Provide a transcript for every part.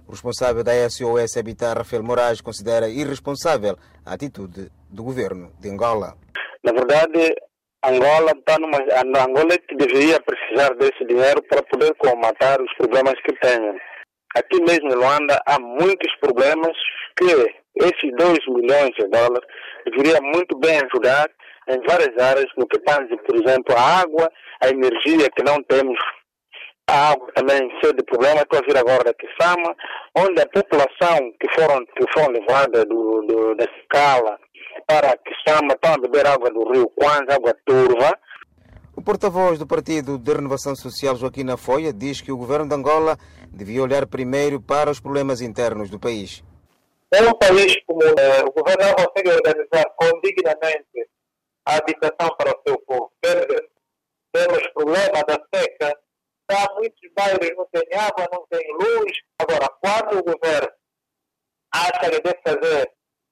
O responsável da SOS Habitat, Rafael Moraes, considera irresponsável a atitude do governo de Angola. Na verdade, Angola é que deveria precisar desse dinheiro para poder comatar os problemas que tem. Aqui mesmo em Luanda há muitos problemas que esses 2 milhões de dólares deveria muito bem ajudar em várias áreas, no que tange, por exemplo, a água, a energia, que não temos. A água também sede de problema. Estou a vir agora da Kisama, onde a população que foram levadas da escala para a Kisama estão a beber água do rio Kwanza, água turva. O porta-voz do Partido de Renovação Social, Joaquim Afoia, diz que o governo de Angola devia olhar primeiro para os problemas internos do país. É um país como o governo não consegue organizar condignamente a habitação para o seu povo. Temos problema da seca. Há muitos bairros não têm água, não têm luz. Agora, quando o governo acha que deve fazer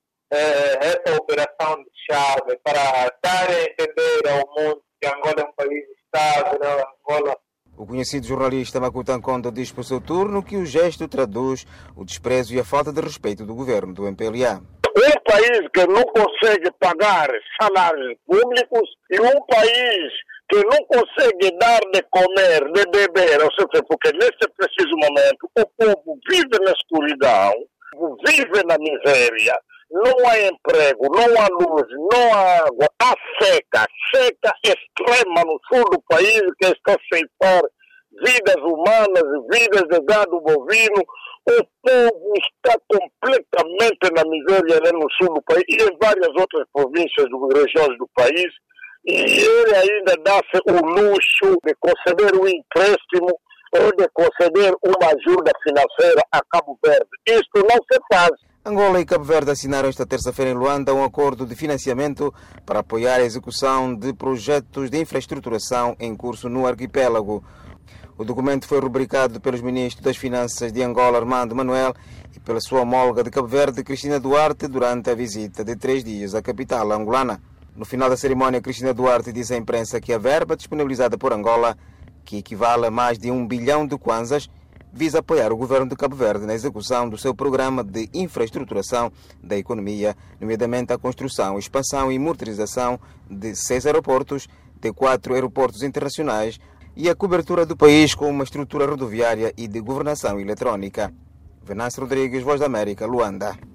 essa operação de chave para dar a entender ao mundo que Angola é um país estável, Angola... O conhecido jornalista Makuta Nkondo diz por seu turno que o gesto traduz o desprezo e a falta de respeito do governo do MPLA. Um país que não consegue pagar salários públicos e um país que não consegue dar de comer, de beber, ou seja, porque nesse preciso momento o povo vive na escuridão, vive na miséria, não há emprego, não há luz, não há água, há seca extrema no sul do país que está a ceifar vidas humanas, vidas de gado bovino. O povo está completamente na miséria no sul do país e em várias outras províncias e regiões do país. E ele ainda dá-se o luxo de conceder um empréstimo ou de conceder uma ajuda financeira a Cabo Verde. Isto não se faz. Angola e Cabo Verde assinaram esta terça-feira em Luanda um acordo de financiamento para apoiar a execução de projetos de infraestruturação em curso no arquipélago. O documento foi rubricado pelos ministros das Finanças de Angola, Armando Manuel, e pela sua homóloga de Cabo Verde, Cristina Duarte, durante a visita de 3 dias à capital angolana. No final da cerimónia, Cristina Duarte disse à imprensa que a verba disponibilizada por Angola, que equivale a mais de 1 bilhão de kwanzas, visa apoiar o governo de Cabo Verde na execução do seu programa de infraestruturação da economia, nomeadamente a construção, expansão e motorização de 6 aeroportos, de 4 aeroportos internacionais e a cobertura do país com uma estrutura rodoviária e de governação eletrónica. Venâncio Rodrigues, Voz da América, Luanda.